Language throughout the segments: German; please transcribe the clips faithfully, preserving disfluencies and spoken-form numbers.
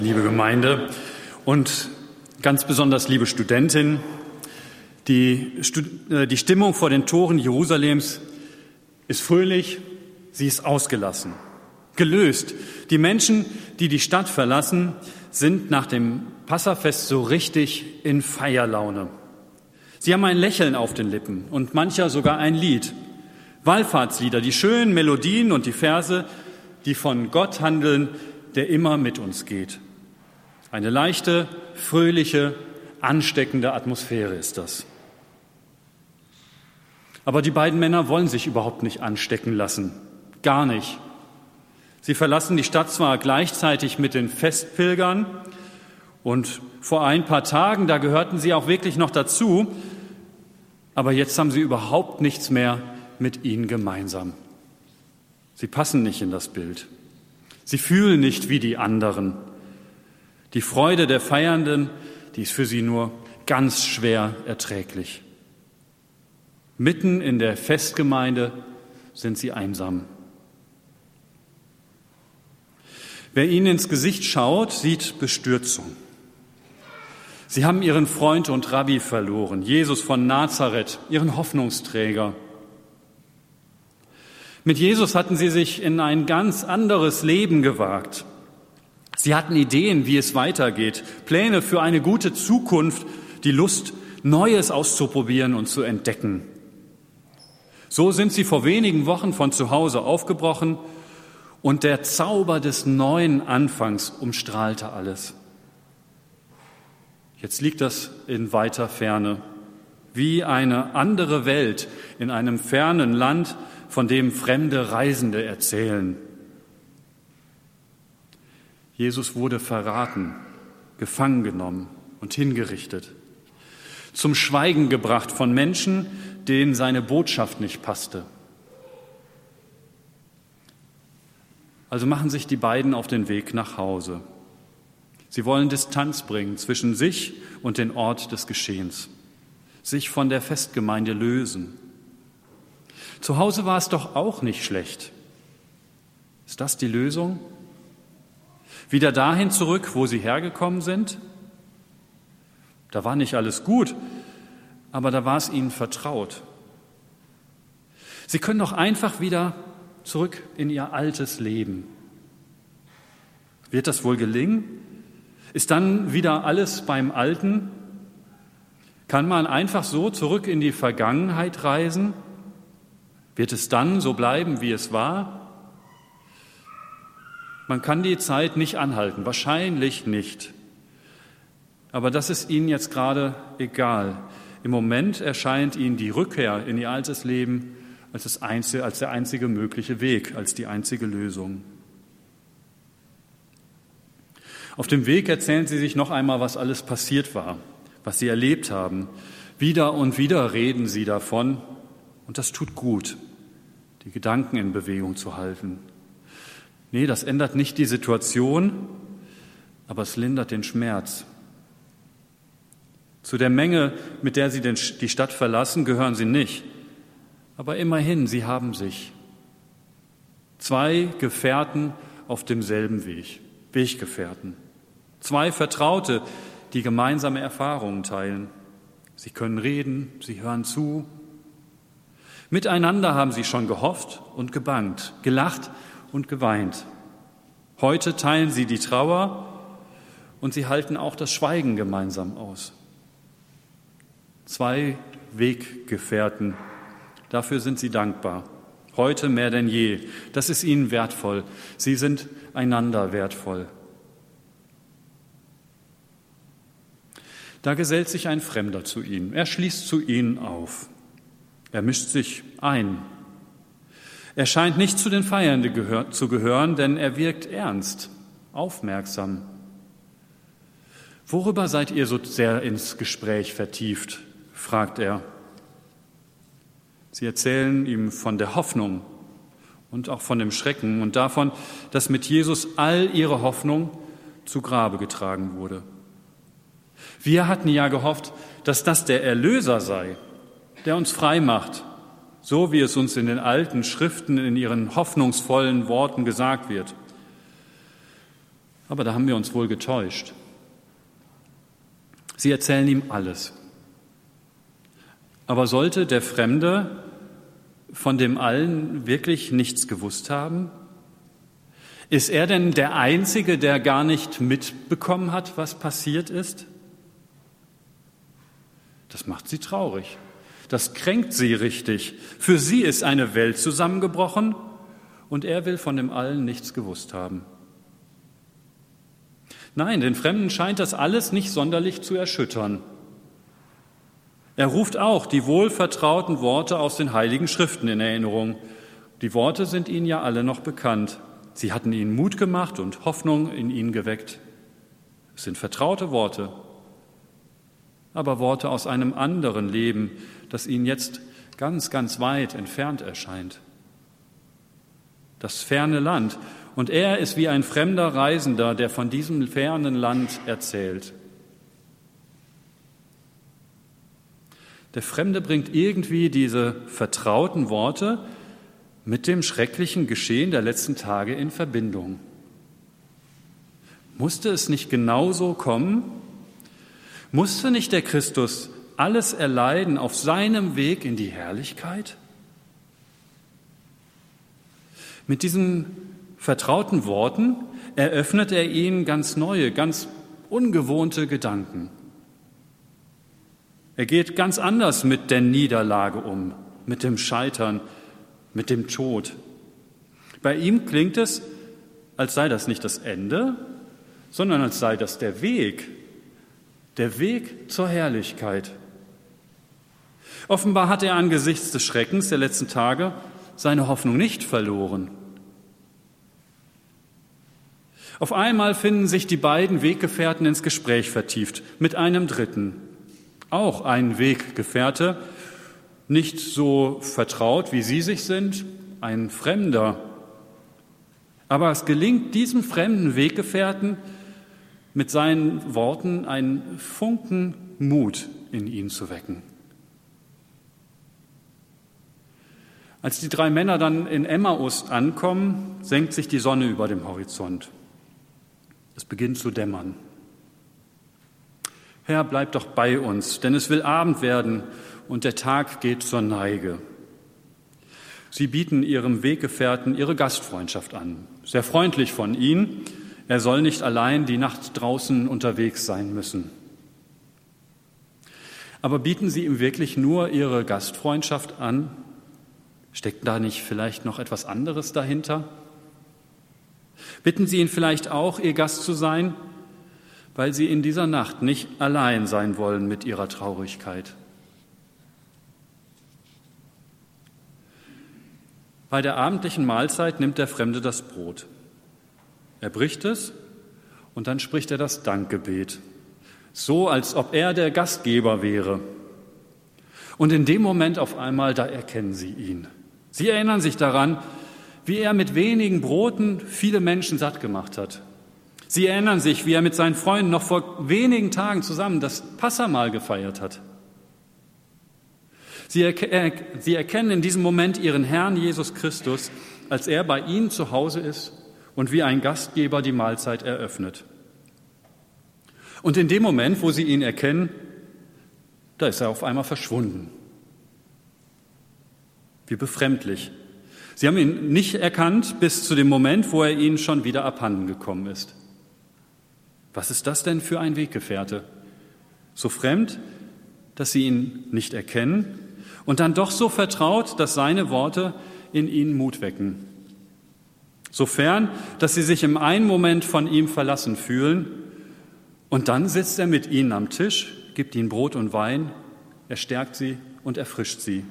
Liebe Gemeinde und ganz besonders liebe Studentin, die, die Stimmung vor den Toren Jerusalems ist fröhlich, sie ist ausgelassen, gelöst. Die Menschen, die die Stadt verlassen, sind nach dem Passafest so richtig in Feierlaune. Sie haben ein Lächeln auf den Lippen und mancher sogar ein Lied. Wallfahrtslieder, die schönen Melodien und die Verse, die von Gott handeln, der immer mit uns geht. Eine leichte, fröhliche, ansteckende Atmosphäre ist das. Aber die beiden Männer wollen sich überhaupt nicht anstecken lassen. Gar nicht. Sie verlassen die Stadt zwar gleichzeitig mit den Festpilgern und vor ein paar Tagen, da gehörten sie auch wirklich noch dazu, aber jetzt haben sie überhaupt nichts mehr mit ihnen gemeinsam. Sie passen nicht in das Bild. Sie fühlen nicht wie die anderen. Die Freude der Feiernden, die ist für sie nur ganz schwer erträglich. Mitten in der Festgemeinde sind sie einsam. Wer ihnen ins Gesicht schaut, sieht Bestürzung. Sie haben ihren Freund und Rabbi verloren, Jesus von Nazareth, ihren Hoffnungsträger. Mit Jesus hatten sie sich in ein ganz anderes Leben gewagt. Sie hatten Ideen, wie es weitergeht, Pläne für eine gute Zukunft, die Lust, Neues auszuprobieren und zu entdecken. So sind sie vor wenigen Wochen von zu Hause aufgebrochen und der Zauber des neuen Anfangs umstrahlte alles. Jetzt liegt das in weiter Ferne, wie eine andere Welt in einem fernen Land, von dem fremde Reisende erzählen. Jesus wurde verraten, gefangen genommen und hingerichtet, zum Schweigen gebracht von Menschen, denen seine Botschaft nicht passte. Also machen sich die beiden auf den Weg nach Hause. Sie wollen Distanz bringen zwischen sich und den Ort des Geschehens, sich von der Festgemeinde lösen. Zu Hause war es doch auch nicht schlecht. Ist das die Lösung? Wieder dahin zurück, wo sie hergekommen sind? Da war nicht alles gut, aber da war es ihnen vertraut. Sie können doch einfach wieder zurück in ihr altes Leben. Wird das wohl gelingen? Ist dann wieder alles beim Alten? Kann man einfach so zurück in die Vergangenheit reisen? Wird es dann so bleiben, wie es war? Man kann die Zeit nicht anhalten, wahrscheinlich nicht. Aber das ist Ihnen jetzt gerade egal. Im Moment erscheint Ihnen die Rückkehr in Ihr altes Leben als, das einzige, als der einzige mögliche Weg, als die einzige Lösung. Auf dem Weg erzählen Sie sich noch einmal, was alles passiert war, was Sie erlebt haben. Wieder und wieder reden Sie davon. Und das tut gut, die Gedanken in Bewegung zu halten. Nee, das ändert nicht die Situation, aber es lindert den Schmerz. Zu der Menge, mit der Sie den, die Stadt verlassen, gehören Sie nicht. Aber immerhin, Sie haben sich. Zwei Gefährten auf demselben Weg, Weggefährten. Zwei Vertraute, die gemeinsame Erfahrungen teilen. Sie können reden, Sie hören zu. Miteinander haben sie schon gehofft und gebangt, gelacht und geweint. Heute teilen sie die Trauer und sie halten auch das Schweigen gemeinsam aus. Zwei Weggefährten, dafür sind sie dankbar. Heute mehr denn je. Das ist ihnen wertvoll. Sie sind einander wertvoll. Da gesellt sich ein Fremder zu ihnen. Er schließt zu ihnen auf. Er mischt sich ein. Er scheint nicht zu den Feiernden gehör- zu gehören, denn er wirkt ernst, aufmerksam. Worüber seid ihr so sehr ins Gespräch vertieft? Fragt er. Sie erzählen ihm von der Hoffnung und auch von dem Schrecken und davon, dass mit Jesus all ihre Hoffnung zu Grabe getragen wurde. Wir hatten ja gehofft, dass das der Erlöser sei, der uns frei macht, so wie es uns in den alten Schriften in ihren hoffnungsvollen Worten gesagt wird. Aber da haben wir uns wohl getäuscht. Sie erzählen ihm alles. Aber sollte der Fremde von dem allen wirklich nichts gewusst haben? Ist er denn der Einzige, der gar nicht mitbekommen hat, was passiert ist? Das macht sie traurig. Das kränkt sie richtig. Für sie ist eine Welt zusammengebrochen und er will von dem allen nichts gewusst haben. Nein, den Fremden scheint das alles nicht sonderlich zu erschüttern. Er ruft auch die wohlvertrauten Worte aus den Heiligen Schriften in Erinnerung. Die Worte sind ihnen ja alle noch bekannt. Sie hatten ihnen Mut gemacht und Hoffnung in ihnen geweckt. Es sind vertraute Worte, aber Worte aus einem anderen Leben, das ihnen jetzt ganz, ganz weit entfernt erscheint. Das ferne Land. Und er ist wie ein fremder Reisender, der von diesem fernen Land erzählt. Der Fremde bringt irgendwie diese vertrauten Worte mit dem schrecklichen Geschehen der letzten Tage in Verbindung. Musste es nicht genauso kommen? Musste nicht der Christus alles erleiden auf seinem Weg in die Herrlichkeit? Mit diesen vertrauten Worten eröffnet er ihnen ganz neue, ganz ungewohnte Gedanken. Er geht ganz anders mit der Niederlage um, mit dem Scheitern, mit dem Tod. Bei ihm klingt es, als sei das nicht das Ende, sondern als sei das der Weg, der Weg zur Herrlichkeit. Offenbar hat er angesichts des Schreckens der letzten Tage seine Hoffnung nicht verloren. Auf einmal finden sich die beiden Weggefährten ins Gespräch vertieft mit einem Dritten. Auch ein Weggefährte, nicht so vertraut, wie sie sich sind, ein Fremder. Aber es gelingt diesem fremden Weggefährten mit seinen Worten einen Funken Mut in ihn zu wecken. Als die drei Männer dann in Emmaus ankommen, senkt sich die Sonne über dem Horizont. Es beginnt zu dämmern. Herr, bleib doch bei uns, denn es will Abend werden und der Tag geht zur Neige. Sie bieten ihrem Weggefährten ihre Gastfreundschaft an. Sehr freundlich von ihnen. Er soll nicht allein die Nacht draußen unterwegs sein müssen. Aber bieten Sie ihm wirklich nur Ihre Gastfreundschaft an? Steckt da nicht vielleicht noch etwas anderes dahinter? Bitten Sie ihn vielleicht auch, Ihr Gast zu sein, weil Sie in dieser Nacht nicht allein sein wollen mit Ihrer Traurigkeit. Bei der abendlichen Mahlzeit nimmt der Fremde das Brot. Er bricht es und dann spricht er das Dankgebet, so als ob er der Gastgeber wäre. Und in dem Moment auf einmal, da erkennen sie ihn. Sie erinnern sich daran, wie er mit wenigen Broten viele Menschen satt gemacht hat. Sie erinnern sich, wie er mit seinen Freunden noch vor wenigen Tagen zusammen das Passahmahl gefeiert hat. Sie, er, sie erkennen in diesem Moment ihren Herrn Jesus Christus, als er bei ihnen zu Hause ist und wie ein Gastgeber die Mahlzeit eröffnet. Und in dem Moment, wo sie ihn erkennen, da ist er auf einmal verschwunden. Wie befremdlich. Sie haben ihn nicht erkannt bis zu dem Moment, wo er ihnen schon wieder abhanden gekommen ist. Was ist das denn für ein Weggefährte? So fremd, dass sie ihn nicht erkennen und dann doch so vertraut, dass seine Worte in ihnen Mut wecken. So fern, dass sie sich im einen Moment von ihm verlassen fühlen und dann sitzt er mit ihnen am Tisch, gibt ihnen Brot und Wein, er stärkt sie und erfrischt sie.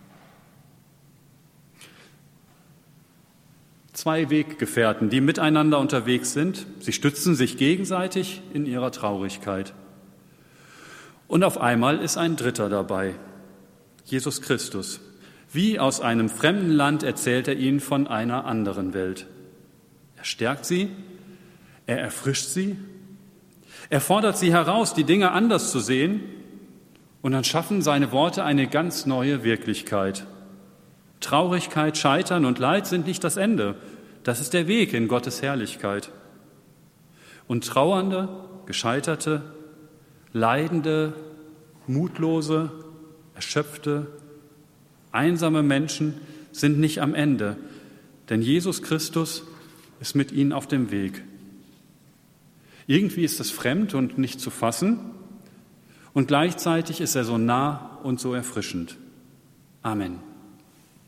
Zwei Weggefährten, die miteinander unterwegs sind. Sie stützen sich gegenseitig in ihrer Traurigkeit. Und auf einmal ist ein Dritter dabei, Jesus Christus. Wie aus einem fremden Land erzählt er ihnen von einer anderen Welt. Er stärkt sie, er erfrischt sie, er fordert sie heraus, die Dinge anders zu sehen, und dann schaffen seine Worte eine ganz neue Wirklichkeit. Traurigkeit, Scheitern und Leid sind nicht das Ende. Das ist der Weg in Gottes Herrlichkeit. Und trauernde, gescheiterte, leidende, mutlose, erschöpfte, einsame Menschen sind nicht am Ende, denn Jesus Christus ist mit ihnen auf dem Weg. Irgendwie ist es fremd und nicht zu fassen und gleichzeitig ist er so nah und so erfrischend. Amen.